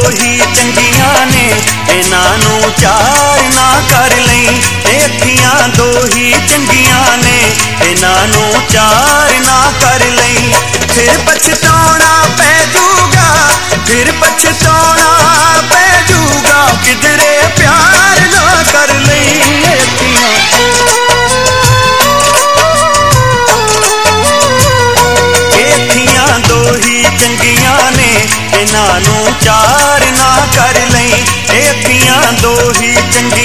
ही चंगियां ने, इन्हां नूं चार ना कर लई। अखियां दो ही चंगियां ने, इन्हां नूं चार ना कर लई। फिर पछताउणा पै जूगा, फिर पछताउणा पै जूगा, किधरे प्यार ना कर लई। अखियां दो ही चंगियां ने, इन्हां नूं चार ना कर लई। अखियां दो ही चंगियां